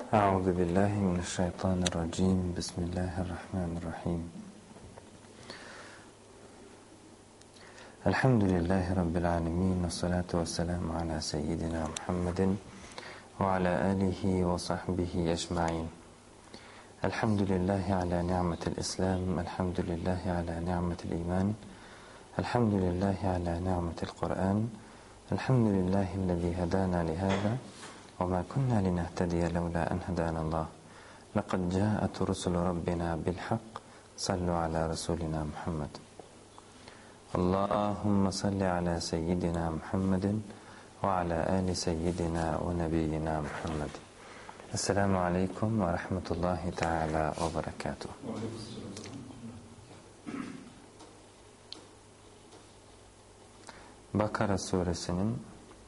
أعوذ بالله من الشيطان الرجيم بسم الله الرحمن الرحيم الحمد لله رب العالمين والصلاة والسلام على سيدنا محمد وعلى آله وصحبه أجمعين الحمد لله على نعمة الإسلام الحمد لله على نعمة الإيمان الحمد لله على نعمة القرآن الحمد لله الذي هدانا لهذا وما كنا لنهتدي لولا أن هدانا الله لقد جاءت رسل ربنا بالحق صلوا على رسولنا محمد اللهم صل على سيدنا محمد وعلى آل سيدنا ونبينا محمد السلام عليكم ورحمة الله تعالى وبركاته Bakara suresinin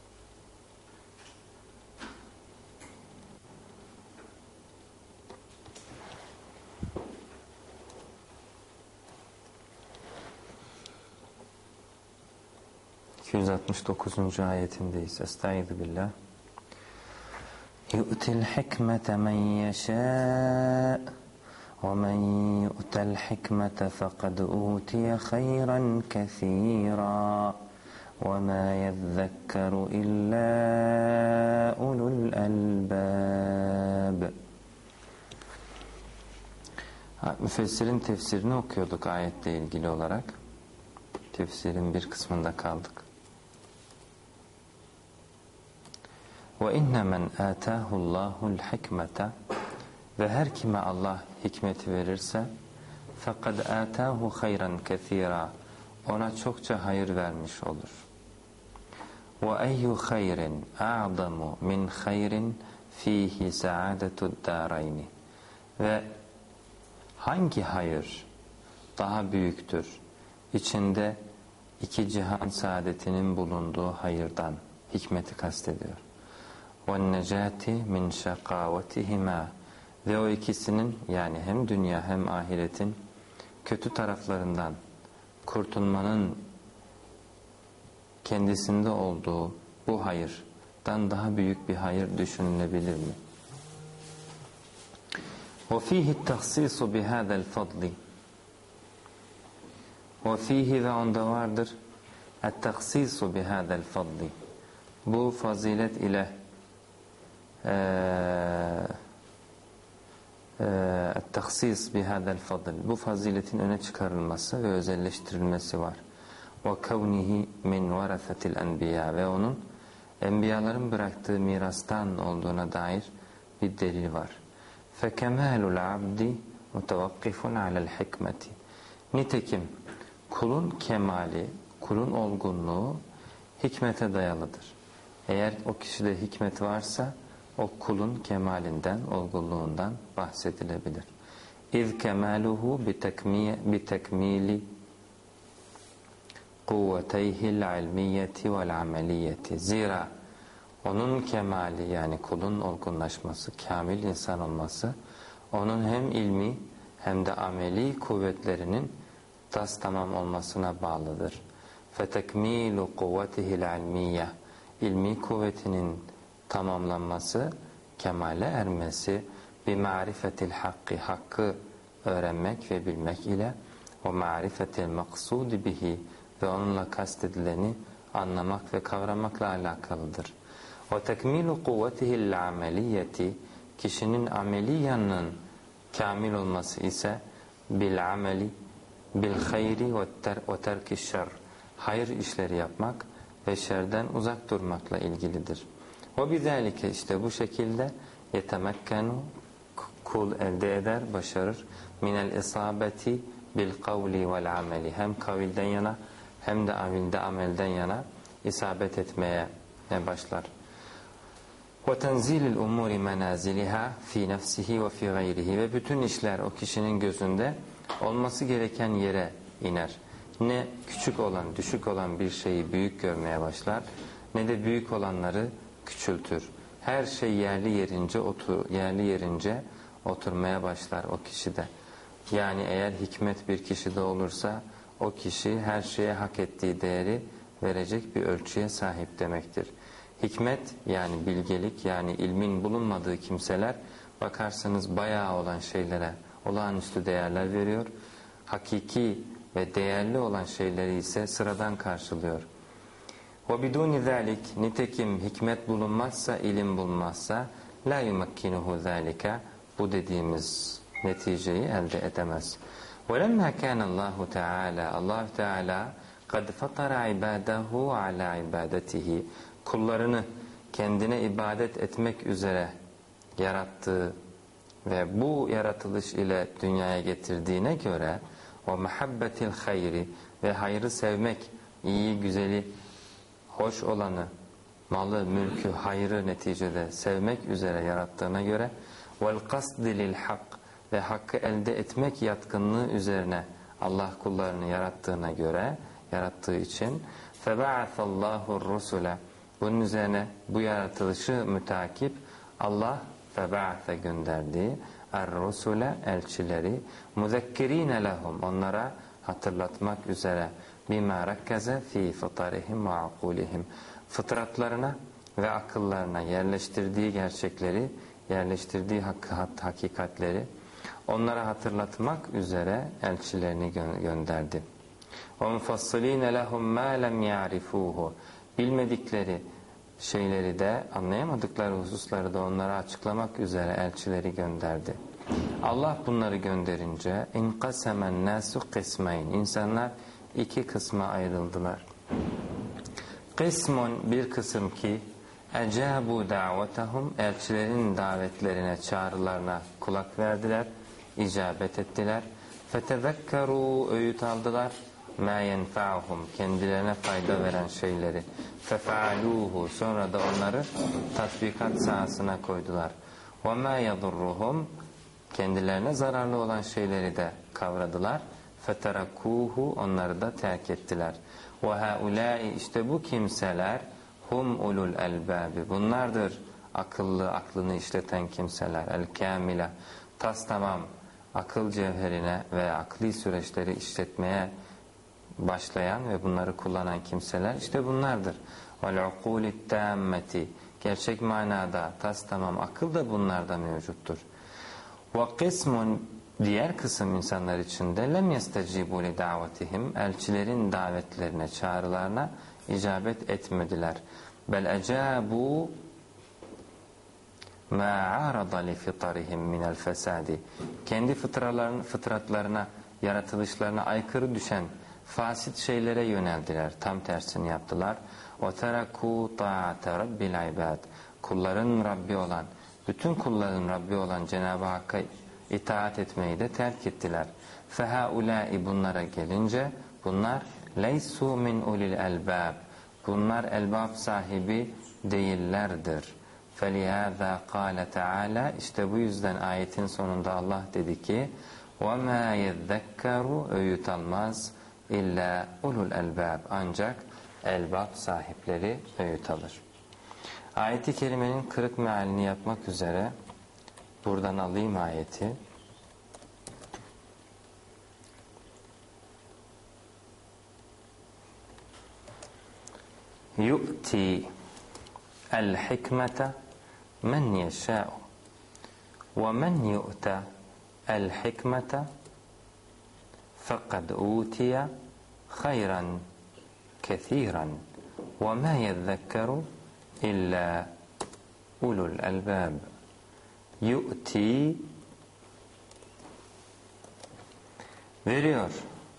269. ayetindeyiz. Estaizu billah. Yu'til hikmete men yeşâ ve men yu'tel hikmete fekad utiye hayran kethîrâ ve mâ yezzekkeru illâ ulul elbâb. Müfessirin tefsirini okuyorduk ayetle ilgili olarak. Tefsirin bir kısmında kaldık. وَاِنَّ مَنْ آتَاهُ اللّٰهُ الْحِكْمَةَ Ve her kime Allah hikmeti verirse فَقَدْ آتَاهُ خَيْرًا كَثِيرًا Ona çokça hayır vermiş olur. وَاَيُّ خَيْرٍ أَعْظَمُ مِنْ خَيْرٍ ف۪يهِ سَعَادَةُ الدَّارَيْنِ Ve hangi hayır daha büyüktür? İçinde iki cihan saadetinin bulunduğu hayırdan hikmeti kastediyor. وَالنَّجَاتِ مِنْ شَقَاوَتِهِمَا Ve o ikisinin yani hem dünya hem ahiretin kötü taraflarından kurtulmanın kendisinde olduğu bu hayırdan daha büyük bir hayır düşünülebilir mi? وَفِيهِ التَّخْصِيصُ بِهَذَا الْفَضْلِ وَفِيهِ ve onda vardır التَّخْصِيصُ بِهَذَا الْفَضْلِ Bu fazilet ile التَّخْصِيص بِهَذَا الْفَضْلِ Bu faziletin öne çıkarılması ve özelleştirilmesi var. وَكَوْنِهِ مِنْ وَرَثَةِ الْاَنْبِيَا Ve onun enbiyaların bıraktığı mirastan olduğuna dair bir delil var. فَكَمَالُ الْعَبْدِ مُتَوَقِّفٌ عَلَى الْحِكْمَةِ Nitekim kulun kemali, kulun olgunluğu hikmete dayalıdır. Eğer o kişide hikmet varsa o kulun kemalinden, olgunluğundan bahsedilebilir. İz kemaluhu bi tekmili kuvveteyhil ilmiyeti vel ameliyeti. Zira onun kemali yani kulun olgunlaşması, kamil insan olması onun hem ilmi hem de ameli kuvvetlerinin tamam olmasına bağlıdır. Fetekmilu kuvvetihil ilmiye ilmi kuvvetinin tamamlanması, kemale ermesi bi marifetil hakkı öğrenmek ve bilmek ile o marifetil maksudi bihi ve onunla kastedileni anlamak ve kavramakla alakalıdır. O tekmilu kuvvetihil ameliyeti kişinin ameli yanının kamil olması ise bil ameli bil hayri ve terki şer hayır işleri yapmak ve şerden uzak durmakla ilgilidir. O bizalike işte bu şekilde yetemekkenu kul elde eder, başarır minel isabeti bil kavli vel ameli hem kavilden yana hem de amelden yana isabet etmeye başlar. Ve tenzilil umuri menaziliha fi nefsihi ve fi gayrihi ve bütün işler o kişinin gözünde olması gereken yere iner. Ne küçük olan, düşük olan bir şeyi büyük görmeye başlar, ne de büyük olanları küçültür. Her şey yerli yerince oturmaya başlar o kişide. Yani eğer hikmet bir kişide olursa o kişi her şeye hak ettiği değeri verecek bir ölçüye sahip demektir. Hikmet yani bilgelik yani ilmin bulunmadığı kimseler bakarsanız bayağı olan şeylere olağanüstü değerler veriyor. Hakiki ve değerli olan şeyleri ise sıradan karşılıyor. وَبِدُونِ ذَٰلِكِ Nitekim hikmet bulunmazsa, ilim bulunmazsa لَا يُمَكِّنُهُ ذَٰلِكَ Bu dediğimiz neticeyi elde edemez. وَلَمَّا كَانَ اللّٰهُ تَعَالَى Allah-u Teala قَدْ فَطَرَ عِبَادَهُ عَلَى عِبَادَتِهِ Kullarını kendine ibadet etmek üzere yarattığı ve bu yaratılış ile dünyaya getirdiğine göre o muhabbetil hayri ve hayrı sevmek, iyi, güzeli, hoş olanı, malı, mülkü, hayrı neticede sevmek üzere yarattığına göre vel kasdi lil hak ve hakkı elde etmek yatkınlığı üzerine Allah kullarını yarattığına göre, yarattığı için feba'athallahu rusule bunun üzerine bu yaratılışı mütakip Allah feba'atha gönderdi er-rusule elçileri muzekkirine lehum onlara hatırlatmak üzere bima rakkaze fi fıtarihim ve akulihim fıtratlarına ve akıllarına yerleştirdiği gerçekleri, yerleştirdiği hakikatleri onlara hatırlatmak üzere elçilerini gönderdi. وَمُفَصِّلِينَ لَهُمْ مَا لَمْ يَعْرِفُوهُ Bilmedikleri şeyleri de, anlayamadıkları hususları da onlara açıklamak üzere elçileri gönderdi. Allah bunları gönderince اِنْقَسَمَ النَّاسُ قِسْمَيْنِ İnsanlar iki kısma ayrıldılar. Kısmun bir kısım ki ecabu davetahum elçilerin davetlerine, çağrılarına kulak verdiler, icabet ettiler. Fetezekkeru öğüt aldılar. Ma yenfa'uhum kendilerine fayda veren şeyleri. Fefa'aluhu sonra da onları tatbikat sahasına koydular. Ve ma yadurruhum kendilerine zararlı olan şeyleri de kavradılar. Feterakuhu onları da terk ettiler. Ve haulâi işte bu kimseler hum ulul elbâbi bunlardır akıllı, aklını işleten kimseler. El kâmile tas tamam akıl cevherine ve akli süreçleri işletmeye başlayan ve bunları kullanan kimseler işte bunlardır. Vel ukulît tâmmeti gerçek manada tas tamam akıl da bunlarda mevcuttur. Ve kısmun diğer kısım insanlar içinde lem yestecibu li davetihim elçilerin davetlerine, çağrılarına icabet etmediler. Bel ecabu ma arada li fitarihim minel fesadi kendi fıtratlarına, yaratılışlarına aykırı düşen fasit şeylere yöneldiler. Tam tersini yaptılar. Ve teraku ta'ate rabbil ibad kulların Rabbi olan, bütün kulların Rabbi olan Cenab-ı Hakk'a itaat etmeyi de terk ettiler. Fehaulâi bunlara gelince bunlar leysu min ulil elbâb bunlar elbab sahibi değillerdir. Felihâzâ kâle teâlâ işte bu yüzden ayetin sonunda Allah dedi ki وَمَا يَذَّكَّرُ öğüt almaz illa ulul elbâb ancak elbab sahipleri öğüt alır. Ayet-i kerimenin kırık mealini yapmak üzere buradan alayım ayeti. Yu'ti el-hikmete men yeşâ'u ve men yu'ta el-hikmete fekad utiye hayran kethiran ve ma yezzekkeru illa ulul elbâb. Yu'ti veriyor.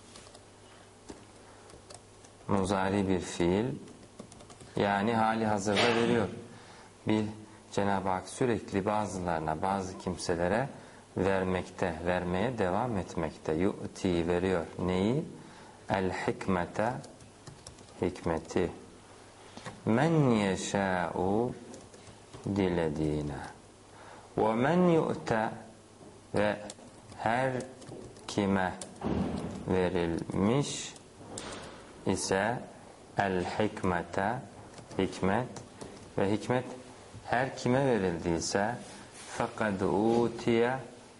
Muzari bir fiil. Yani hali hazırda veriyor. Cenab-ı Hak sürekli bazılarına, bazı kimselere vermekte, vermeye devam etmekte. Yu'ti veriyor. Neyi? El-hikmete hikmeti. Men yeşâ'u dilediğine. Ve men yu'te ve her kime verilmiş ise el-hikmete hikmet ve hikmet her kime verildiyse fekad utiye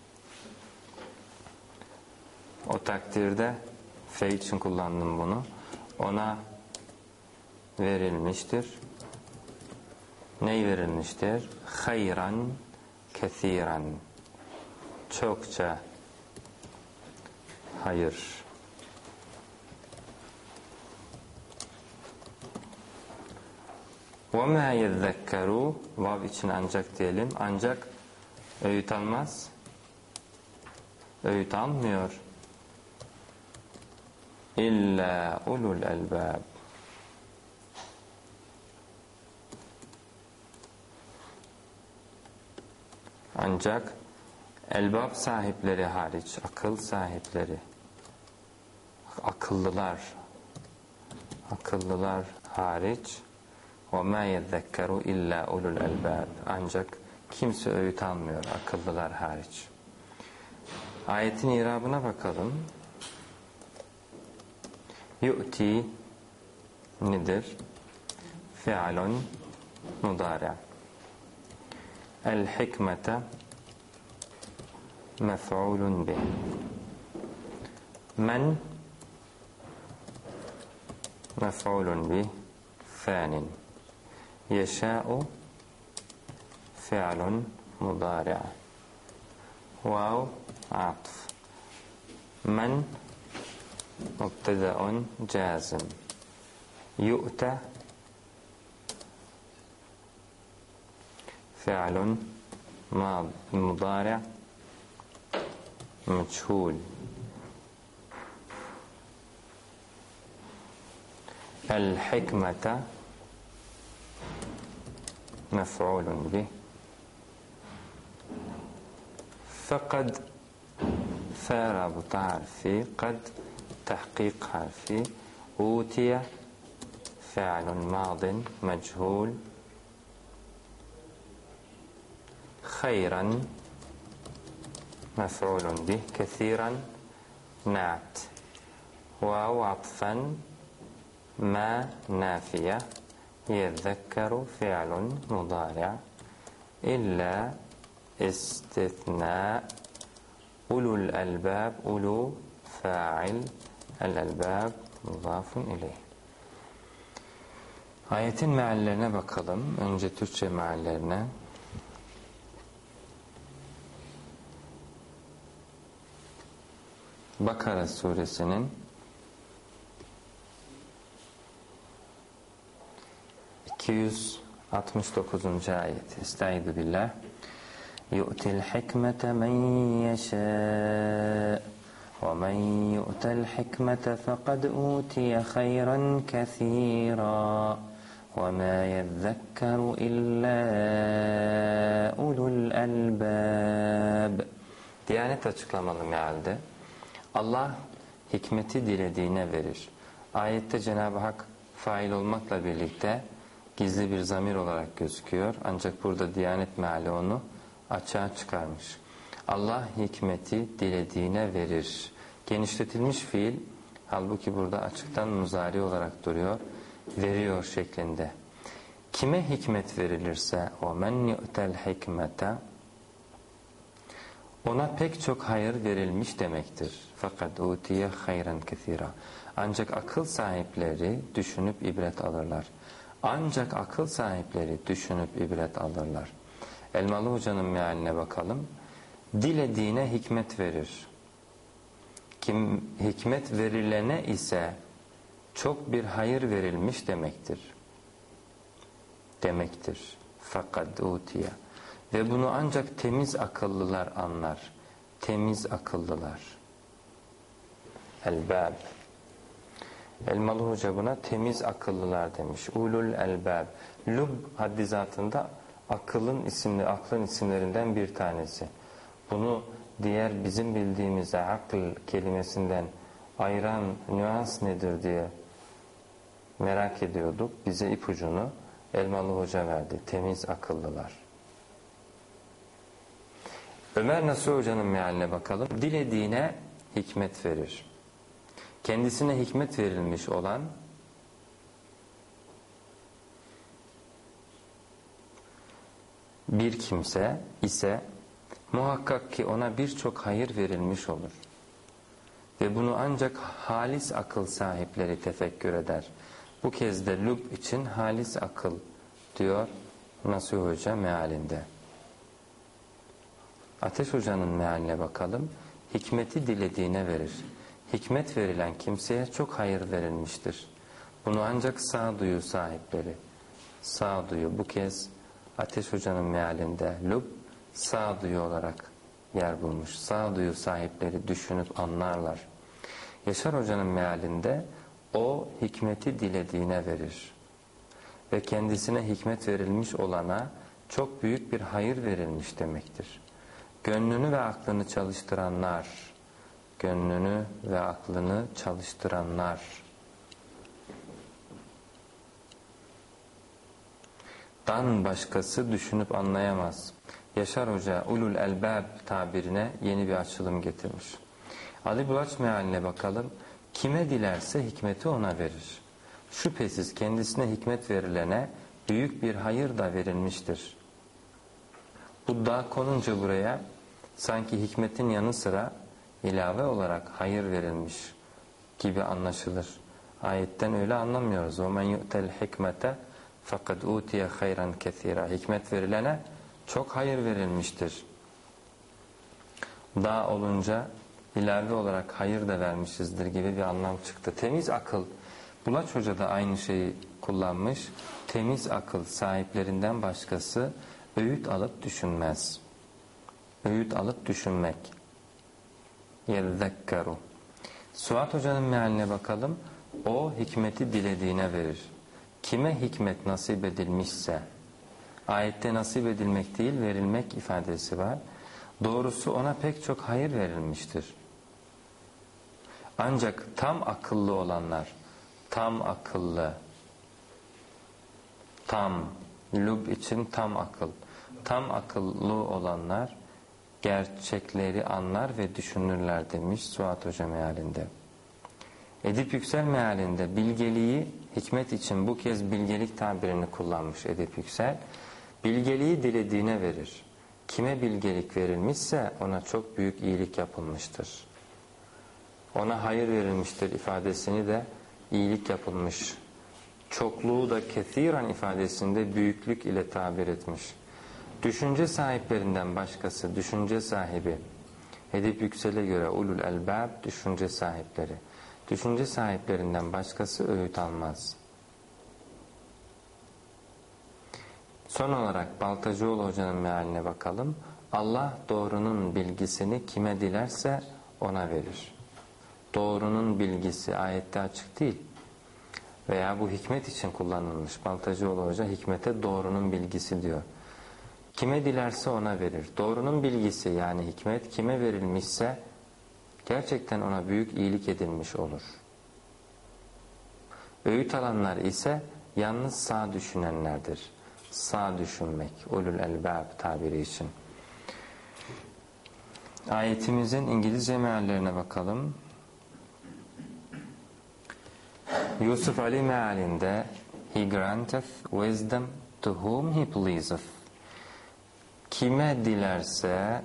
o takdirde fe için kullandım bunu ona verilmiştir. Ney verilmiştir? Hayran kethiren, çokça hayır. وَمَا يَذَّكَّرُوا vav için ancak diyelim. Ancak öğüt almaz. Öğüt almıyor. İlla ulul elbab. Ancak elbab sahipleri hariç, akıl sahipleri, akıllılar hariç, وَمَا يَذَّكَّرُوا اِلَّا اُلُوا الْاَلْبَابِ ancak kimse öğüt almıyor, akıllılar hariç. Ayetin irabına bakalım. Yu'ti nedir? Fi'alun mudari'. El-hikmete mef'ulun bih. Men mef'ulun bih fanin. Yeşâ'u fi'lun mudâri'. Vav atf. Men mubteda'un cazim. Yu'te fi'lun mudâri' meçhûl. El-hikmete mef'ulun bih. Fekad fa rabıta harfi, kad tahkik harfi, utiye fi'lun madin meçhul, hayran mef'ulun bih, kethiran na'at, vav atfen ma nafiye, yezekkeru fi'lun mudari' illa istithna ulul elbab, ulu fa'il, el elbab mudafun ileyh. Ayetin meallerine bakalım. Önce Türkçe meallerine. Bakara suresinin 269. ayet. Estaizu billah. Yu'til hikmete men yeşâ ve men yu'tel hikmete fekad utiye hayran kethîrâ ve mâ yezzekkeru illâ ulul elbâb. Diyanet açıklamalı mealde Allah hikmeti dilediğine verir. Ayette Cenab-ı Hak fail olmakla birlikte gizli bir zamir olarak gözüküyor. Ancak burada Diyanet meali onu açığa çıkarmış. Allah hikmeti dilediğine verir. Genişletilmiş fiil, halbuki burada açıktan muzari olarak duruyor. Veriyor şeklinde. Kime hikmet verilirse o men yu'tel hikmete, ona pek çok hayır verilmiş demektir. Fakat utiye hayran kethira. Ancak akıl sahipleri düşünüp ibret alırlar. Ancak akıl sahipleri düşünüp ibret alırlar. Elmalı Hoca'nın mealine bakalım. Dilediğine hikmet verir. Kim hikmet verilene ise çok bir hayır verilmiş demektir. Fakat utiye. Ve bunu ancak temiz akıllılar anlar. Temiz akıllılar. Elbab. Elmalı Hoca buna temiz akıllılar demiş. Ulul elbab. Lub haddi zatında aklın isimlerinden bir tanesi. Bunu diğer bizim bildiğimiz akıl kelimesinden ayıran nüans nedir diye merak ediyorduk. Bize ipucunu Elmalı Hoca verdi. Temiz akıllılar. Ömer Nasuh Hoca'nın mealine bakalım. Dilediğine hikmet verir. Kendisine hikmet verilmiş olan bir kimse ise muhakkak ki ona birçok hayır verilmiş olur. Ve bunu ancak halis akıl sahipleri tefekkür eder. Bu kez de lüb için halis akıl diyor Nasuh Hoca mealinde. Ateş Hoca'nın mealine bakalım. Hikmeti dilediğine verir. Hikmet verilen kimseye çok hayır verilmiştir. Bunu ancak sağduyu sahipleri. Sağduyu bu kez Ateş Hoca'nın mealinde lub sağduyu olarak yer bulmuş. Sağduyu sahipleri düşünüp anlarlar. Yaşar Hoca'nın mealinde o hikmeti dilediğine verir. Ve kendisine hikmet verilmiş olana çok büyük bir hayır verilmiş demektir. Gönlünü ve aklını çalıştıranlar, gönlünü ve aklını çalıştıranlar, dan başkası düşünüp anlayamaz. Yaşar Hoca ulul elbab tabirine yeni bir açılım getirmiş. Ali Bulaç mealine bakalım. Kime dilerse hikmeti ona verir. Şüphesiz kendisine hikmet verilene büyük bir hayır da verilmiştir. Bu da konunca buraya sanki hikmetin yanı sıra ilave olarak hayır verilmiş gibi anlaşılır. Ayetten öyle anlamıyoruz. وَمَنْ يُؤْتَ الْحِكْمَةَ فَقَدْ اُوْتِيَ خَيْرًا كَثِيرًا. Hikmet verilene çok hayır verilmiştir. Da olunca ilave olarak hayır da vermişizdir gibi bir anlam çıktı. Temiz akıl, Bulaç Hoca da aynı şeyi kullanmış. Temiz akıl sahiplerinden başkası öğüt alıp düşünmez. Öğüt alıp düşünmek. يَذَّكَّرُ. Suat Hoca'nın mealine bakalım. O hikmeti dilediğine verir. Kime hikmet nasip edilmişse, ayette nasip edilmek değil verilmek ifadesi var. Doğrusu ona pek çok hayır verilmiştir. Ancak tam akıllı olanlar, tam akıllı, tam, lub için tam akıl, tam akıllı olanlar gerçekleri anlar ve düşünürler demiş Suat Hoca mealinde. Edip Yüksel mealinde bilgeliği hikmet için bu kez bilgelik tabirini kullanmış Edip Yüksel. Bilgeliği dilediğine verir. Kime bilgelik verilmişse ona çok büyük iyilik yapılmıştır. Ona hayır verilmiştir ifadesini de iyilik yapılmış. Çokluğu da kethiren ifadesinde büyüklük ile tabir etmiş. Düşünce sahiplerinden başkası düşünce sahibi. Edip Yüksel'e göre ulul elbab düşünce sahipleri. Düşünce sahiplerinden başkası öğüt almaz. Son olarak Baltacıoğlu Hoca'nın mealine bakalım. Allah doğrunun bilgisini kime dilerse ona verir. Doğrunun bilgisi ayette açık değil. Veya bu hikmet için kullanılmış. Baltacıoğlu Hoca hikmete doğrunun bilgisi diyor. Kime dilerse ona verir. Doğrunun bilgisi yani hikmet kime verilmişse gerçekten ona büyük iyilik edilmiş olur. Öğüt alanlar ise yalnız sağ düşünenlerdir. Sağ düşünmek, ulul elbab tabiri için. Ayetimizin İngilizce meallerine bakalım. Yusuf Ali mealinde He granteth wisdom to whom he pleaseth. Kime dilerse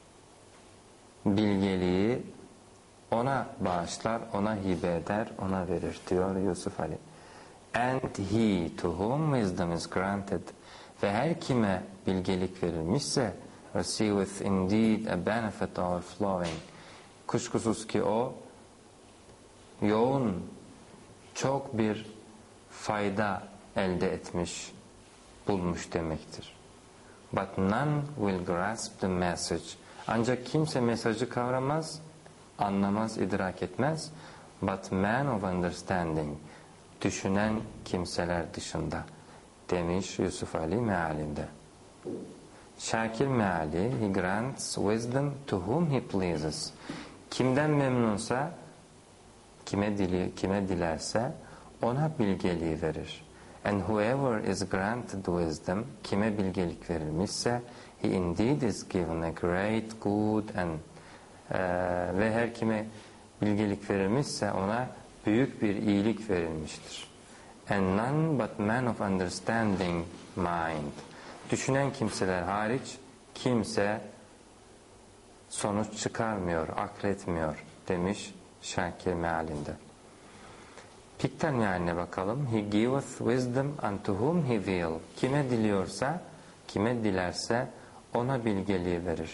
bilgeliği ona bağışlar, ona hibe eder, ona verir diyor Yusuf Ali. And he to whom wisdom is granted. Ve her kime bilgelik verilmişse receiveth indeed a benefit overflowing. Kuşkusuz ki o yoğun, çok bir fayda elde etmiş, bulmuş demektir. But none will grasp the message. Ancak kimse mesajı kavramaz, anlamaz, idrak etmez. But man of understanding, düşünen kimseler dışında demiş Yusuf Ali mealinde. Şakir meali, he grants wisdom to whom he pleases. Kimden memnunsa, kime dilerse ona bilgeliği verir. And whoever is granted wisdom, kime bilgelik verilmişse, he indeed is given a great good and ve her kime bilgelik verilmişse ona büyük bir iyilik verilmiştir. And none but men of understanding mind. Düşünen kimseler hariç kimse sonuç çıkarmıyor, akletmiyor demiş Şakir mealinde. Pikten mealine bakalım. He giveth wisdom unto whom he will. Kime diliyorsa, kime dilerse ona bilgeliği verir.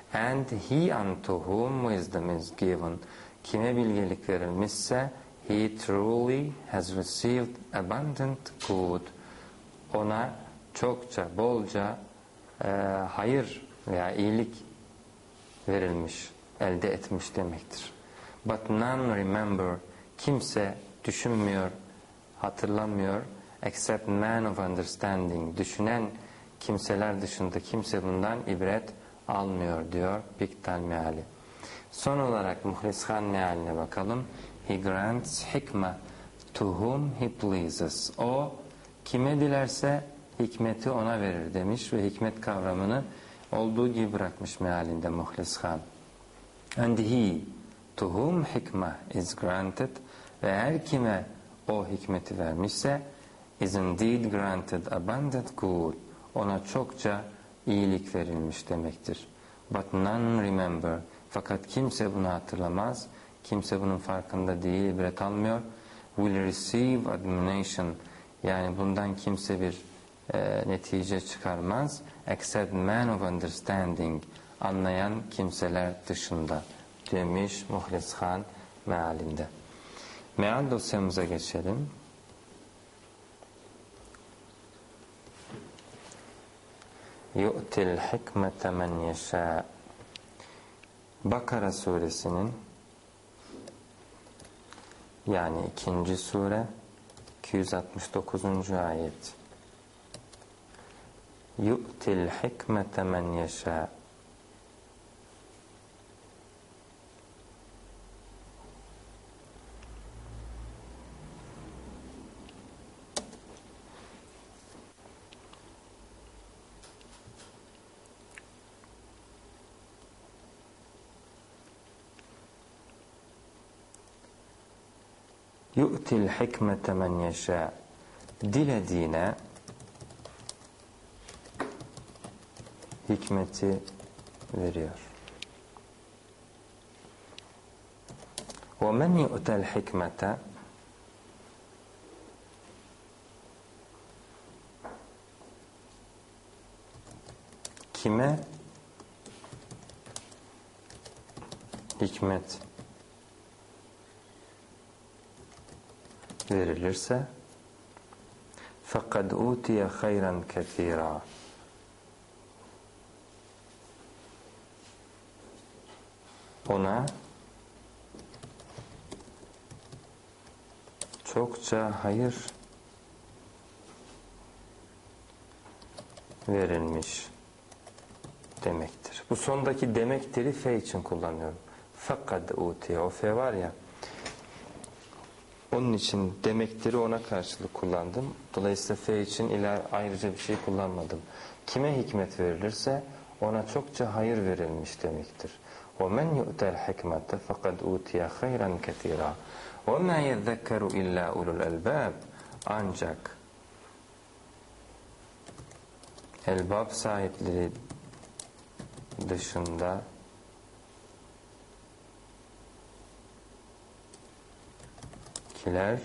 And he unto whom wisdom is given. Kime bilgelik verilmişse he truly has received abundant good. Ona çokça, bolca hayır veya iyilik verilmiş, elde etmiş demektir. But none remember, kimse düşünmüyor, hatırlamıyor, except man of understanding, düşünen kimseler dışında kimse bundan ibret almıyor diyor Biktal meali. Son olarak Muhlishan mealine bakalım. He grants hikmah to whom he pleases. O kime dilerse hikmeti ona verir demiş ve hikmet kavramını olduğu gibi bırakmış mealinde Muhlishan. And he to whom hikmah is granted, ve her kime o hikmeti vermişse is indeed granted abundant good, ona çokça iyilik verilmiş demektir. But none remember, fakat kimse bunu hatırlamaz, kimse bunun farkında değil, ibret almıyor. Will receive admonition, yani bundan kimse bir netice çıkarmaz, except man of understanding, anlayan kimseler dışında demiş Muhlishan mealinde. Meal dosyamıza geçelim. Yu'til hikmete men yeşâ. Bakara suresinin, yani 2. sure 269. ayet. Yu'til hikmete men yeşâ. Yu'til hikmete men yeşâ. Dilediğine hikmeti veriyor. وَمَنْ يُؤْتَ الْحِكْمَةَ, kime hikmet verilirse فَقَدْ اُوْتِيَ خَيْرًا كَثِيرًا, ona çokça hayır verilmiş demektir. Bu sondaki demektir'i fe için kullanıyorum. Fakat utiye, o fe var ya, onun için demektir'i ona karşılık kullandım. Dolayısıyla fe için ayrıca bir şey kullanmadım. Kime hikmet verilirse ona çokça hayır verilmiş demektir. وَمَنْ يُؤْتَ الْحِكْمَةَ فَقَدْ اُوْتِيَ خَيْرًا كَثِيرًا وَمَا يَذَّكَّرُ اِلَّا اُلُوا الْاَلْبَابِ. Ancak elbab sahipleri dışında kiler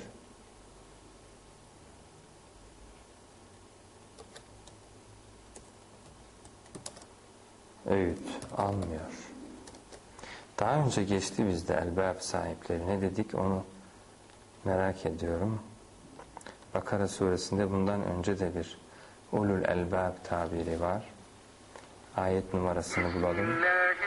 öğüt almıyor. Daha önce geçti bizde elbab sahipleri. Ne dedik onu merak ediyorum. Bakara suresinde bundan önce de bir ulul elbab tabiri var. Ayet numarasını bulalım.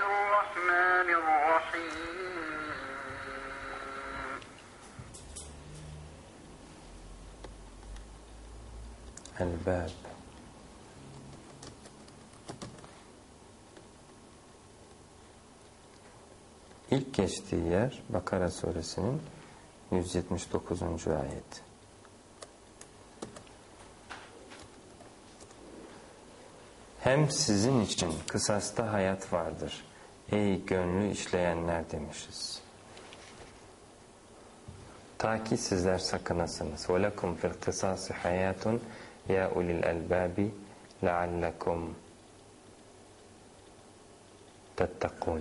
Elbab. İlk geçtiği yer Bakara suresinin 179. ayet. Hem sizin için kısasta hayat vardır, ey gönlü işleyenler demişiz. Ta ki sizler sakınasınız. وَلَكُمْ فِي الْقِسَاسِ حَيَاتٌ يَا اُلِي الْاَلْبَابِ لَعَلَّكُمْ تَتَّقُونَ.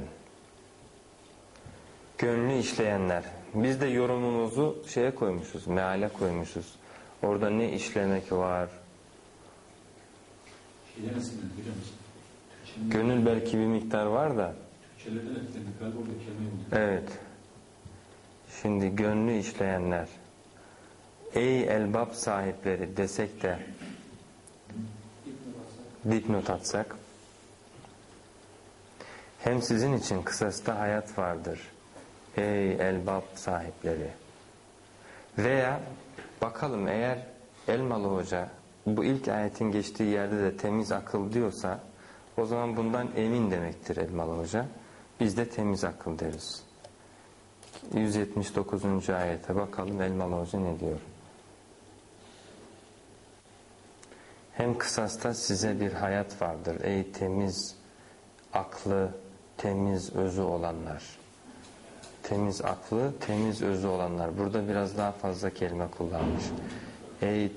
Gönlü işleyenler. Biz de yorumumuzu şeye koymuşuz, meale koymuşuz. Orada ne işlemek var? Gönül belki bir miktar var da. Türkçelerde etkiledik galiba orada kelime yok. Evet. Şimdi gönlü işleyenler. Ey elbab sahipleri desek de dipnot atsak. Hem sizin için kısasta hayat vardır. Ey elbab sahipleri. Veya bakalım eğer Elmalı Hoca bu ilk ayetin geçtiği yerde de temiz akıl diyorsa o zaman bundan emin demektir Elmalı Hoca. Biz de temiz akıl deriz. 179. ayete bakalım Elmalı Hoca ne diyor? Hem kısasta size bir hayat vardır ey temiz aklı, temiz özü olanlar. Temiz aklı, temiz özü olanlar. Burada biraz daha fazla kelime kullanmış. Ey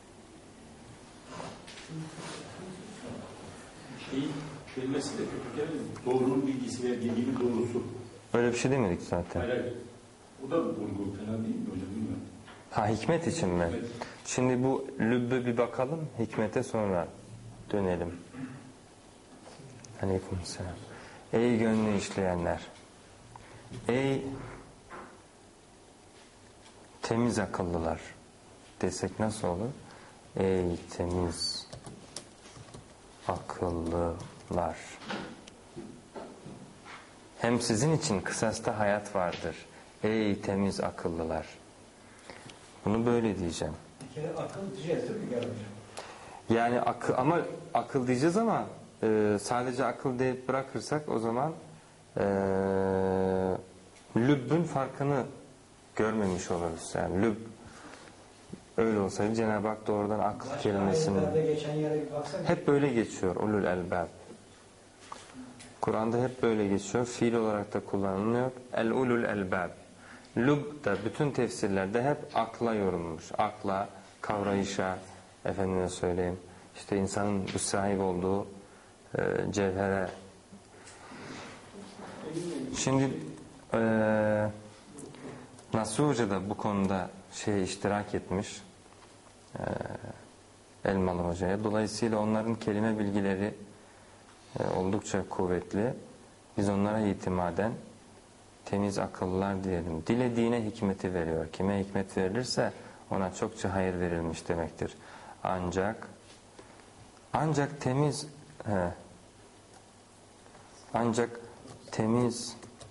Kelimesi de kötü değil mi? Doğrunun bilgisi ve bilginin doğrusu. öyle bir şey demedik zaten. Hayır. O da vurgu fena değil mi hocam bilmiyorum. Ha hikmet için mi? Evet. Şimdi bu lübbü bir bakalım. Hikmete sonra dönelim. Aleykümselam. Ey gönlü işleyenler. Ey temiz akıllılar desek nasıl olur? Ey temiz akıllılar. Hem sizin için kısasta hayat vardır. Ey temiz akıllılar. Bunu böyle diyeceğim. Bir kere akıl diyeceğiz değil mi Gel hocam? Yani ama akıl diyeceğiz ama sadece akıl deyip bırakırsak o zaman lübbün farkını görmemiş oluruz. Yani lübb öyle olsaydı Cenab-ı Hak doğrudan akıl kelimesini Geçen yere bir baksana. hep böyle geçiyor. Ulul elbab. Kur'an'da hep böyle geçiyor. Fiil olarak da kullanılıyor. El ulul elbab. Lub da bütün tefsirlerde hep akla yorulmuş. Akla, kavrayışa, efendime söyleyeyim. İşte insanın bu sahip olduğu cevhere. Şimdi Nasri Hoca da bu konuda iştirak etmiş. Elmalı Hoca'ya. Dolayısıyla onların kelime bilgileri oldukça kuvvetli. Biz onlara itimaden temiz akıllılar diyelim. Dilediğine hikmeti veriyor. Kime hikmet verilirse ona çokça hayır verilmiş demektir. Ancak temiz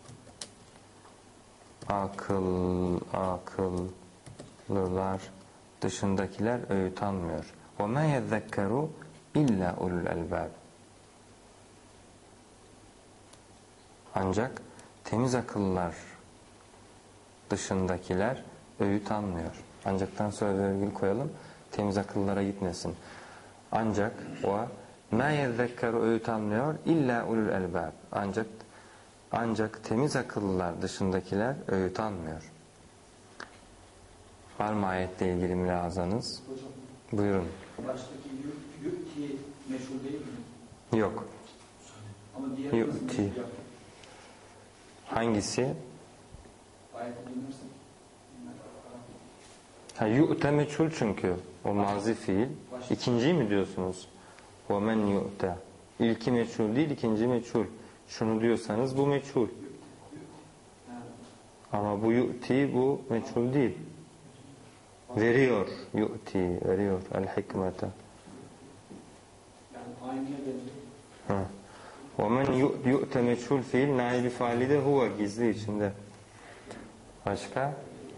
akıllılar dışındakiler öğüt almıyor. وَمَا يَذَّكَّرُوا اِلَّا اُلُوا الْاَلْبَابِ. Ancak temiz akıllılar dışındakiler öğüt almıyor. Ancaktan sonra virgül koyalım. Temiz akıllara gitmesin. Ancak o مَا يَذَّكَّرُوا öğüt almıyor اِلَّا اُلُوا الْاَلْبَابِ. Ancak temiz akıllılar dışındakiler öğüt almıyor. Var mı ayetle ilgili mülahazanız? Hocam, Buyurun. baştaki yu'ti meşhur değil mi? Yok. Ama diğer Yu'ti. Hangisi? Ayet dinlersen. Yu'te meçhul çünkü. O mazi fiil. İkinciyi mi diyorsunuz? وَمَنْ يُؤْتَ. İlki meçhul değil, ikinci meçhul. Şunu diyorsanız bu meçhul. Ama bu yu'ti, bu meçhul değil. Veriyor. Yu'ti, veriyor. El-hikmete. Yani aynıya benziyor. وَمَنْ يُؤْتَ meçhul fiil, naibi faali de huve, gizli içinde. Başka?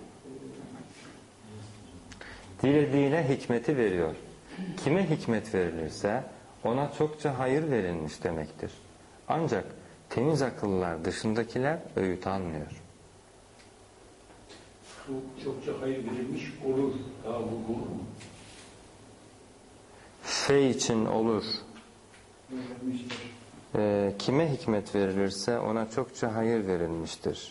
Dilediğine hikmeti veriyor. Kime hikmet verilirse ona çokça hayır verilmiş demektir. Ancak temiz akıllılar dışındakiler öğüt almıyor. Bu çokça hayır verilmiş olur. Daha bu olur mu? Fe için olur. Kime hikmet verilirse ona çokça hayır verilmiştir.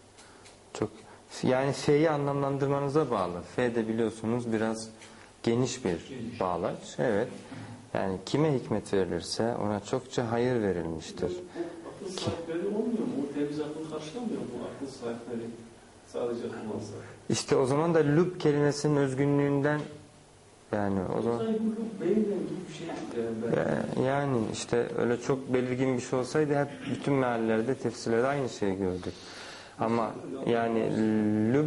Yani fe'yi anlamlandırmanıza bağlı. Fe de biliyorsunuz biraz geniş bir bağlaç. Evet. Yani kime hikmet verilirse ona çokça hayır verilmiştir. Bu akıl sahipleri olmuyor mu? O temiz akıl karşılamıyor mu? Bu akıl sahipleri sadece akıl olsa. İşte o zaman da lüb kelimesinin özgünlüğünden Yani o zaman Sanki bu beyinle ilgili bir şey. yani işte öyle çok belirgin bir şey olsaydı hep bütün meallerde, tefsirlerde aynı şeyi gördük. Ama yani lüb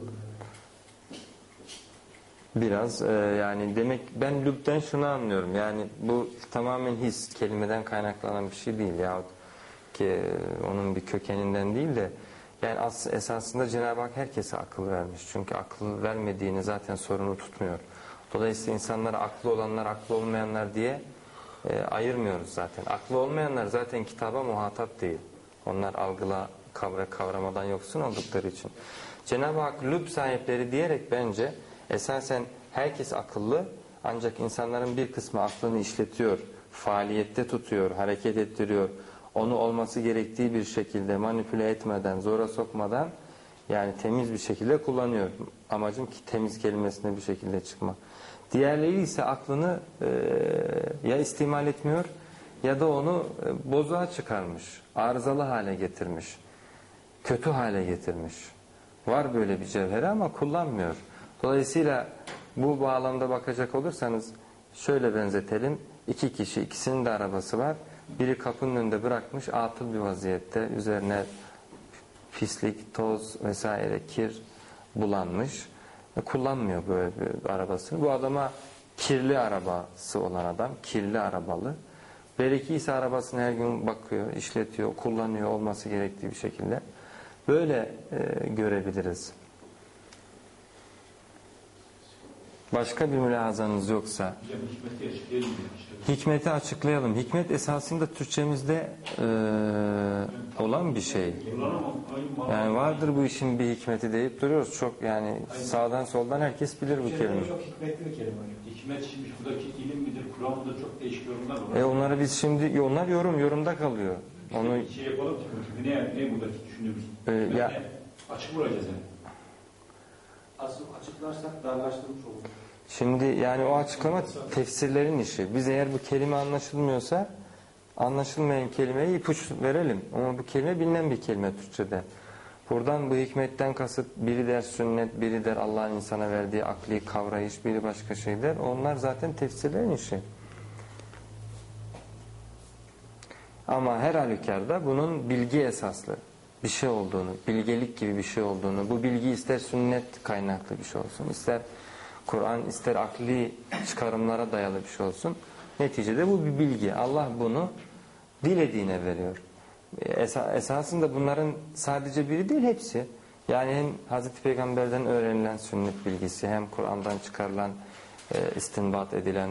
biraz yani demek ben lübden şunu anlıyorum. Yani bu tamamen his, kelimeden kaynaklanan bir şey değil yahut ki onun bir kökeninden değil de yani esasında Cenab-ı Hak herkese akıl vermiş. Çünkü akıl vermediğini zaten sorunu tutmuyor. Dolayısıyla insanlara aklı olanlar, aklı olmayanlar diye ayırmıyoruz zaten. Aklı olmayanlar zaten kitaba muhatap değil. Onlar algıla, kavramadan yoksun oldukları için. Cenab-ı Hak lüb sahipleri diyerek bence esasen herkes akıllı ancak insanların bir kısmı aklını işletiyor, faaliyette tutuyor, hareket ettiriyor. Onu olması gerektiği bir şekilde manipüle etmeden, zora sokmadan yani temiz bir şekilde kullanıyor. Amacım ki temiz kelimesine bir şekilde çıkmak. Diğerleri ise aklını ya istimal etmiyor ya da onu bozuğa çıkarmış, arızalı hale getirmiş, kötü hale getirmiş. Var böyle bir cevheri ama kullanmıyor. Dolayısıyla bu bağlamda bakacak olursanız şöyle benzetelim. İki kişi, ikisinin de arabası var. Biri kapının önünde bırakmış, atıl bir vaziyette. Üzerine pislik, toz vesaire, kir bulanmış. Kullanmıyor böyle bir arabasını. Bu adama kirli arabası olan adam, kirli arabalı. Belki ise arabasını her gün bakıyor, işletiyor, kullanıyor olması gerektiği bir şekilde. Böyle görebiliriz. Başka bir mülahazanız yoksa hikmeti açıklayalım. Hikmet esasında Türkçemizde olan bir şey. Yani vardır bu işin bir hikmeti deyip duruyoruz. Çok yani sağdan soldan herkes bilir bu kelimeyi. Çok hikmetli bir kelime. Hikmet şimdi buradaki ilim midir, Kur'an mıdır çok değişik yorumlar var. Onları biz şimdi onlar yorumda kalıyor. Onu şey yapalım ki ne buradaki düşündüğümüz. ya açık vuracağız yani. Asıl açıklarsak darlaştırmış olur. şimdi yani o açıklama tefsirlerin işi. Biz eğer bu kelime anlaşılmıyorsa anlaşılmayan kelimeye ipuç verelim. Ama bu kelime bilinen bir kelime Türkçe'de. Buradan bu hikmetten kasıt biri der sünnet, biri der Allah'ın insana verdiği akli kavrayış, biri başka şey der. Onlar zaten tefsirlerin işi. Ama her halükarda bunun bilgi esaslı bir şey olduğunu, bilgelik gibi bir şey olduğunu, bu bilgi ister sünnet kaynaklı bir şey olsun, ister Kur'an, ister akli çıkarımlara dayalı bir şey olsun. Neticede bu bir bilgi. Allah bunu dilediğine veriyor. Esasında bunların sadece biri değil hepsi. Yani hem Hazreti Peygamber'den öğrenilen sünnet bilgisi, hem Kur'an'dan çıkarılan, istinbat edilen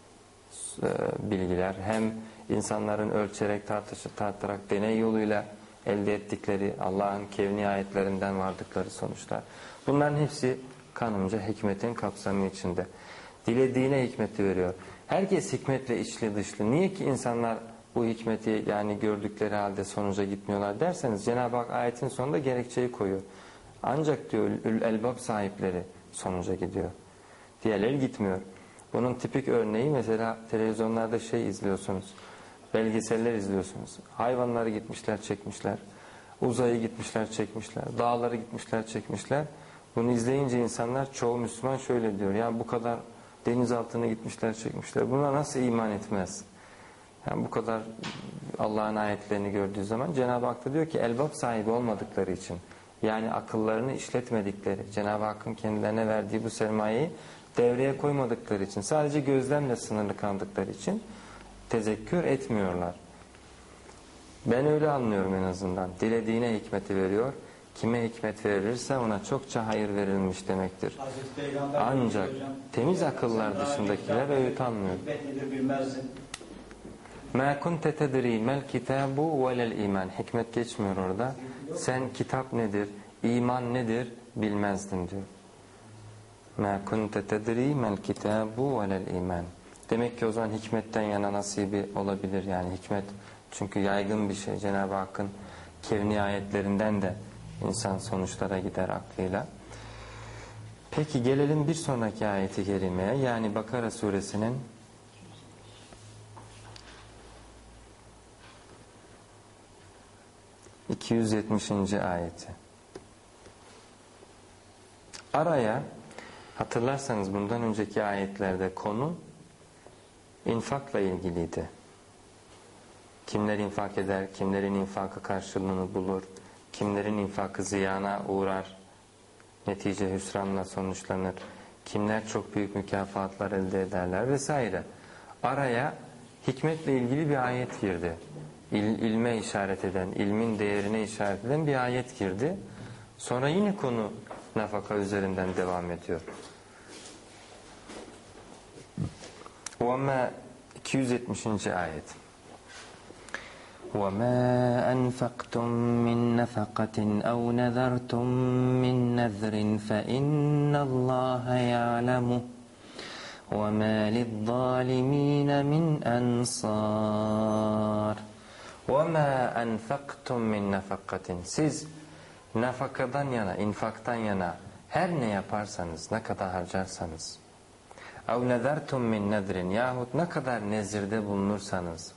bilgiler, hem insanların ölçerek, tartarak, deney yoluyla elde ettikleri Allah'ın kevni ayetlerinden vardıkları sonuçlar. Bunların hepsi kanımca hikmetin kapsamı içinde. Dilediğine hikmeti veriyor. Herkes hikmetle içli dışlı. Niye ki insanlar bu hikmeti yani gördükleri halde sonuca gitmiyorlar derseniz Cenab-ı Hak ayetin sonunda gerekçeyi koyuyor. Ancak diyor elbab sahipleri sonuca gidiyor. Diğerleri gitmiyor. Bunun tipik örneği mesela televizyonlarda izliyorsunuz. Belgeseller izliyorsunuz. Hayvanları gitmişler çekmişler. Uzayı gitmişler çekmişler. Dağları gitmişler çekmişler. Bunu izleyince insanlar çoğu Müslüman şöyle diyor. Ya bu kadar deniz altına gitmişler çekmişler. Buna nasıl iman etmez? Yani bu kadar Allah'ın ayetlerini gördüğü zaman Cenab-ı Hak da diyor ki elbab sahibi olmadıkları için yani akıllarını işletmedikleri Cenab-ı Hakk'ın kendilerine verdiği bu sermayeyi devreye koymadıkları için sadece gözlemle sınırlı kaldıkları için tezekkür etmiyorlar. Ben öyle anlıyorum en azından. Dilediğine hikmeti veriyor. Kime hikmet verilirse ona çokça hayır verilmiş demektir. Ancak temiz akıllar dışındakiler öğüt almıyor. Hikmet nedir bilmezdin. مَا كُنْتَ تَدْرِي مَا الْكِتَابُ وَلَا الْاِيمَانِ Hikmet geçmiyor orada. Sen kitap nedir, iman nedir bilmezdin diyor. مَا كُنْتَ تَدْرِي مَا الْكِتَابُ وَلَا الْاِيمَانِ Demek ki o zaman hikmetten yana nasibi olabilir. Yani hikmet çünkü yaygın bir şey. Cenab-ı Hakk'ın kevni ayetlerinden de insan sonuçlara gider aklıyla. Peki gelelim bir sonraki ayeti kerimeye. Yani Bakara suresinin 270. ayeti. Araya Hatırlarsanız bundan önceki ayetlerde konu infakla ilgiliydi. Kimler infak eder, kimlerin infakı karşılığını bulur, kimlerin infakı ziyana uğrar, netice hüsranla sonuçlanır, kimler çok büyük mükafatlar elde ederler vesaire. Araya hikmetle ilgili bir ayet girdi. İlme işaret eden, ilmin değerine işaret eden bir ayet girdi. Sonra yine konu nafaka üzerinden devam ediyor. وَمَا 270. ayet. وَمَا أَنْفَقْتُمْ مِنْ نَفَقَةٍ أَوْ نَذَرْتُمْ مِنْ نَذْرٍ فَإِنَّ اللّٰهَ يَعْلَمُهُ وَمَا لِلظَّالِمِينَ مِنْ أَنْصَارٍ وَمَا أَنْفَقْتُمْ مِنْ نَفَقَةٍ Siz nafakadan yana, infaktan yana her ne yaparsanız, ne kadar harcarsanız, اَوْ نَذَرْتُمْ مِنْ نَذْرٍ yahut ne kadar nezirde bulunursanız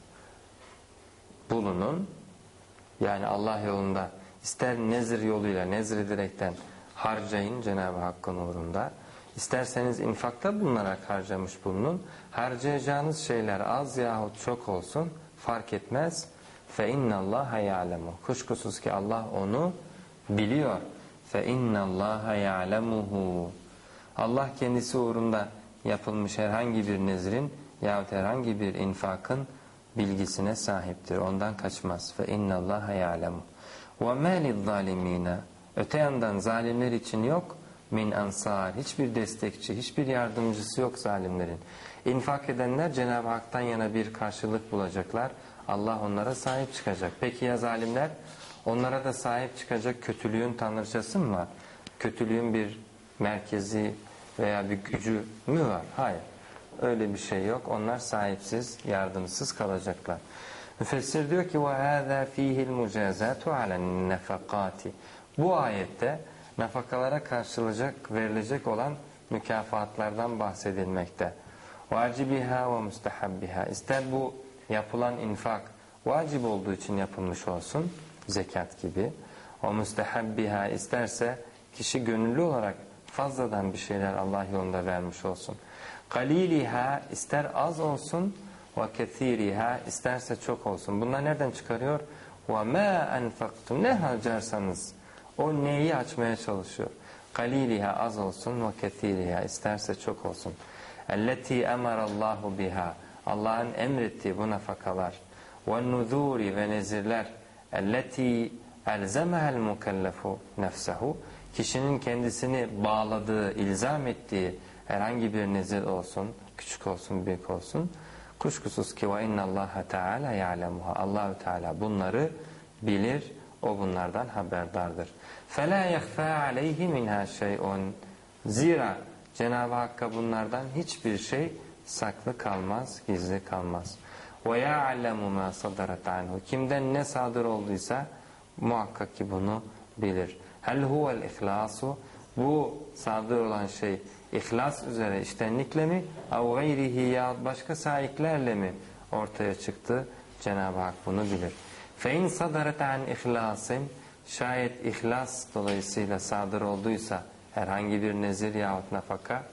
bulunun, yani Allah yolunda ister nezir yoluyla, nezir ederekten harcayın Cenab-ı Hakk'ın uğrunda, isterseniz infakta bulunarak harcamış bulunun, harcayacağınız şeyler az yahut çok olsun fark etmez. فَاِنَّ اللّٰهَ يَعْلَمُهُ Kuşkusuz ki Allah onu biliyor. فَاِنَّ اللّٰهَ يَعْلَمُهُ Allah kendisi uğrunda yapılmış herhangi bir nezrin yahut herhangi bir infakın bilgisine sahiptir. Ondan kaçmaz. فَاِنَّ اللّٰهَ يَعْلَمُهُ وَمَا لِلظَّالِم۪ينَ Öte yandan zalimler için yok. Min ansar. Hiçbir destekçi, hiçbir yardımcısı yok zalimlerin. İnfak edenler Cenab-ı Hak'tan yana bir karşılık bulacaklar. Allah onlara sahip çıkacak. Peki ya zalimler? Onlara da sahip çıkacak kötülüğün tanrıçası mı var? Kötülüğün bir merkezi veya bir gücü mü var? Hayır. Öyle bir şey yok. Onlar sahipsiz, yardımsız kalacaklar. Müfessir diyor ki وَهَذَا ف۪يهِ الْمُجَازَاتُ عَلَى النَّفَقَاتِ Bu ayette nafakalara karşılayacak, verilecek olan mükafatlardan bahsedilmekte. وَاَعْجِبِهَا وَمُسْتَحَبِّهَا İster bu yapılan infak vacip olduğu için yapılmış olsun, zekat gibi. وَمُسْتَحَبِّهَا isterse kişi gönüllü olarak fazladan bir şeyler Allah yolunda vermiş olsun. قَلِيلِهَا ister az olsun, وَكَثِيرِهَا isterse çok olsun. Bunlar nereden çıkarıyor? وَمَا أَنْفَقْتُمْ Ne harcarsanız, o neyi açmaya çalışıyor? قَلِيلِهَا az olsun, وَكَثِيرِهَا isterse çok olsun. اَلَّتِي اَمَرَ اللّٰهُ بِهَا Allah'ın emrettiği bu nafakalar. وَالنُّذُورِ ve nezirler. اَلَّتِي اَلْزَمَهَا الْمُكَلَّفُ نَفْسَهُ Kişinin kendisini bağladığı, ilzam ettiği herhangi bir nezir olsun, küçük olsun, büyük olsun. Kuşkusuz ki وَاِنَّ اللّٰهَ تَعَالَى يَعْلَمُهَا Allah-u Teala bunları bilir, o bunlardan haberdardır. فَلَا يَخْفَى عَلَيْهِ مِنْهَا شَيْءٌ Zira Cenab-ı Hakk'a bunlardan hiçbir şey saklı kalmaz, gizli kalmaz. وَيَعْلَمُ مَا صَدَرَتْ عَنْهُ Kimden ne sadır olduysa muhakkak ki bunu bilir. هَلْ هُوَ الْاِخْلَاسُ Bu sadır olan şey ihlas üzere içtenlikle mi? اَوْ غَيْرِهِ ya başka sahiplerle mi ortaya çıktı? Cenab-ı Hak bunu bilir. فَاِنْ صَدَرَتْ عَنْ اِخْلَاسٍ Şayet ihlas dolayısıyla sadır olduysa herhangi bir nezir yahut nafaka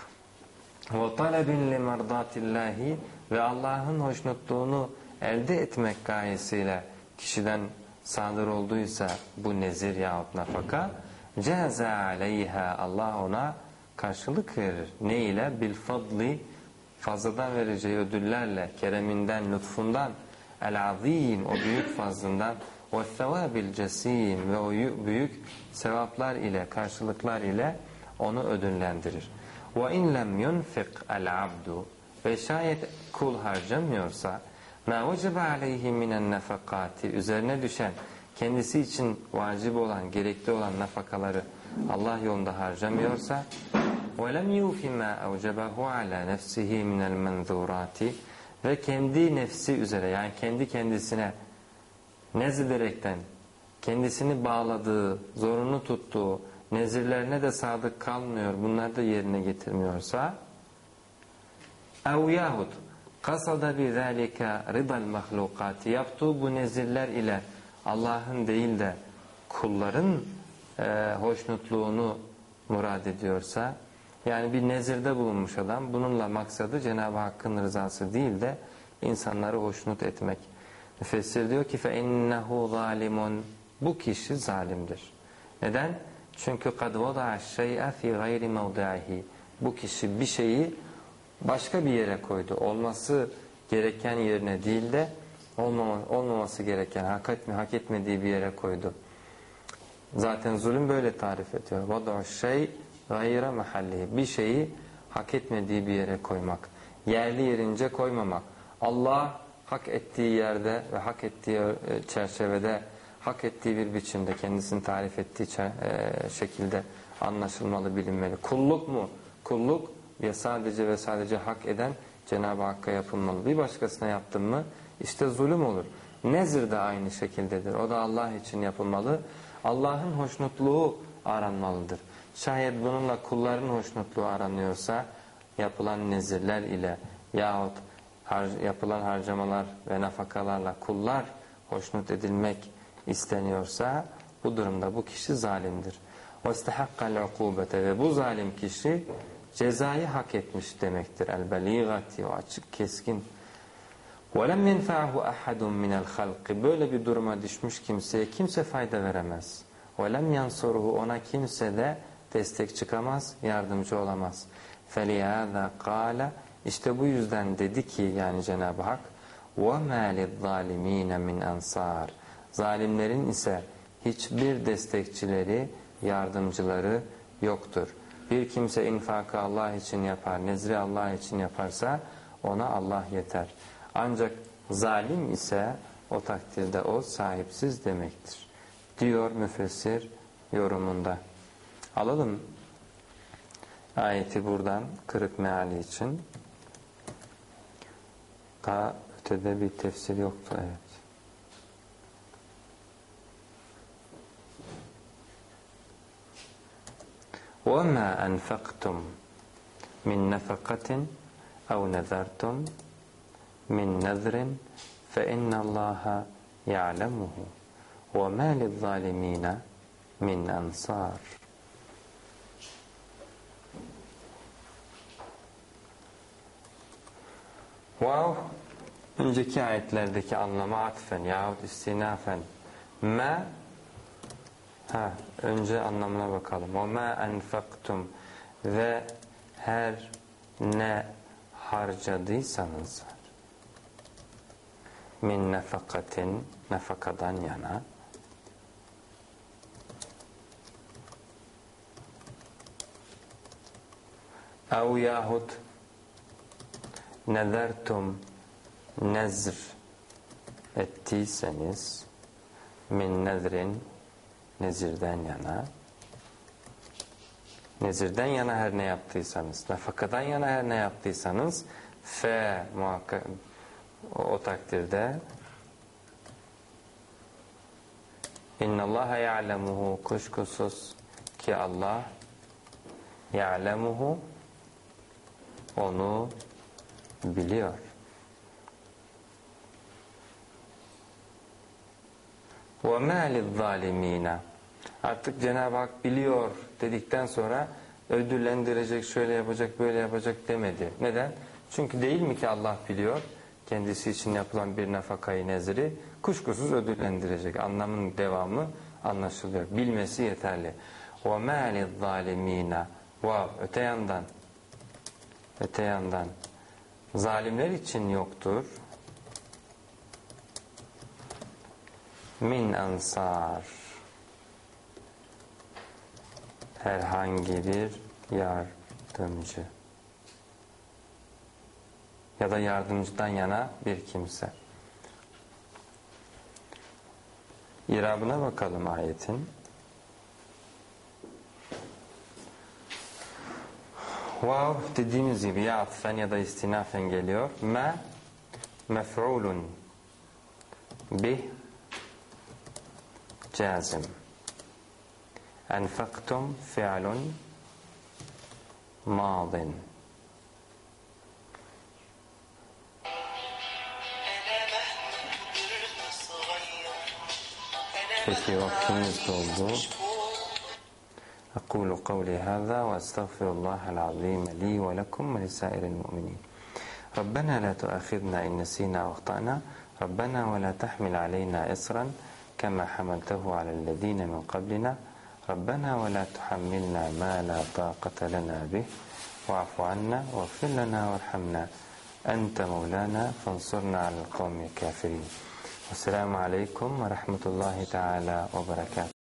وَطَلَبٍ لِمَرْضَاتِ اللّٰهِ Ve Allah'ın hoşnutluğunu elde etmek gayesiyle kişiden sadır olduysa bu nezir yahut nafaka جَازَ عَلَيْهَا Allah ona karşılık verir. Ne ile? Bil-fadli fazladan vereceği ödüllerle, kereminden, lütfundan, el-azim o büyük fazlından وَالثَّوَابِ الْجَسِيمِ ve o büyük sevaplar ile, karşılıklar ile onu ödüllendirir. وَاِنْ لَمْ يُنْفِقْ الْعَبْدُ Ve şayet kul harcamıyorsa مَا وَجَبَ عَلَيْهِ مِنَ النَّفَقَاتِ Üzerine düşen, kendisi için vacip olan, gerekli olan nafakaları Allah yolunda harcamıyorsa وَلَمْ يُوفِ مَا أَوْجَبَهُ عَلَى نَفْسِهِ مِنَ الْمَنْذُورَاتِ Ve kendi nefsi üzere, yani kendi kendisine nezrederekten kendisini bağladığı, zorunlu tuttuğu nezirlerine de sadık kalmıyor, bunları da yerine getirmiyorsa اَوْ yahut قَصَدَ بِذَٰلِكَ رِضَ الْمَخْلُقَاتِ Yaptığı bu nezirler ile Allah'ın değil de kulların hoşnutluğunu murad ediyorsa Yani bir nezirde bulunmuş adam, bununla maksadı Cenab-ı Hakk'ın rızası değil de insanları hoşnut etmek. Müfessir diyor ki فَاِنَّهُ ظَالِمٌ Bu kişi zalimdir. Neden? Çünkü قَدْ وَضَعَ الشَّيْءَ فِي غَيْرِ مَوْضَعِهِ Bu kişi bir şeyi başka bir yere koydu. Olması gereken yerine değil de olmaması gereken, hak etmediği bir yere koydu. Zaten zulüm böyle tarif ediyor. وَضَعُ الشَّيْءَ غَيْرَ مَحَلِّهِ Bir şeyi hak etmediği bir yere koymak. Yerli yerince koymamak. Allah hak ettiği yerde ve hak ettiği çerçevede, hak ettiği bir biçimde, kendisini tarif ettiği şekilde anlaşılmalı, bilinmeli. Kulluk mu? Kulluk ya sadece ve sadece hak eden Cenab-ı Hakk'a yapılmalı. Bir başkasına yaptın mı işte zulüm olur. Nezir de aynı şekildedir. O da Allah için yapılmalı. Allah'ın hoşnutluğu aranmalıdır. Şayet bununla kulların hoşnutluğu aranıyorsa yapılan nezirler ile yahut yapılan harcamalar ve nafakalarla kullar hoşnut edilmek isteniyorsa bu durumda bu kişi zalimdir. وَاسْتَحَقَّ الْعُقُوبَةَ Ve bu zalim kişi cezayı hak etmiş demektir. El-beligati o açık keskin. وَلَمْ يَنْفَعْهُ أَحَدٌ مِنَ الْخَلْقِ Böyle bir duruma düşmüş kimseye kimse fayda veremez. وَلَمْ يَنْصُرُهُ Ona kimse de destek çıkamaz, yardımcı olamaz. فَلِهَذَا قَالَ İşte bu yüzden dedi ki yani Cenab-ı Hak وَمَا لِلظَّالِم۪ينَ مِنْ أَنْصَارٍ Zalimlerin ise hiçbir destekçileri, yardımcıları yoktur. Bir kimse infakı Allah için yapar, nezri Allah için yaparsa ona Allah yeter. Ancak zalim ise o takdirde o sahipsiz demektir. Diyor müfessir yorumunda. Alalım ayeti buradan kırık meali için. Daha ötede bir tefsir yoktu. Evet. وَمَا أَنْفَقْتُمْ مِنْ نَفَقَةٍ اَوْ نَذَرْتُمْ مِنْ نَذْرٍ فَاِنَّ اللّٰهَ يَعْلَمُهُ وَمَا لِلظَّالِم۪ينَ مِنْ أَنْصَارٍ Önceki ayetlerdeki anlama atfen yahut istinafen önce anlamına bakalım. وَمَا أَنْفَقْتُمْ Ve her ne harcadıysanız min nefakatin nefakadan yana ev yahut nezertum nezr ettiyseniz min nezrin nezirden yana nezirden yana her ne yaptıysanız nefakadan yana her ne yaptıysanız muhakkak o takdirde innallaha ya'lemuhu kuşkusuz ki Allah ya'lemuhu onu biliyor. وَمَا لِلظَّالِم۪ينَ Artık Cenab-ı Hak biliyor dedikten sonra ödüllendirecek, şöyle yapacak, böyle yapacak demedi. Neden? Çünkü değil mi ki Allah biliyor kendisi için yapılan bir nafakayı nezri kuşkusuz ödüllendirecek. Anlamın devamı anlaşılıyor. Bilmesi yeterli. وَمَا لِلظَّالِم۪ينَ Öte yandan zalimler için yoktur. Min ansar herhangi bir yardımcı ya da yardımcıdan yana bir kimse. İrabına bakalım ayetin. Vav dediğimiz gibi ya atfen ya da istinafen geliyor. Ma mef'ulun bih cazim. Enfaktum fi'lun madin. Peki vaktimiz doldu. أقول قولي هذا وأستغفر الله العظيم لي ولكم ولسائر المؤمنين. ربنا لا تؤاخذنا إن نسينا أو أخطأنا، ربنا ولا تحمل علينا إصرا كما حملته على الذين من قبلنا، ربنا ولا تحملنا ما لا طاقة لنا به، واعف عنا واغفر لنا وارحمنا، أنت مولانا فانصرنا على القوم الكافرين. والسلام عليكم ورحمة الله تعالى وبركاته.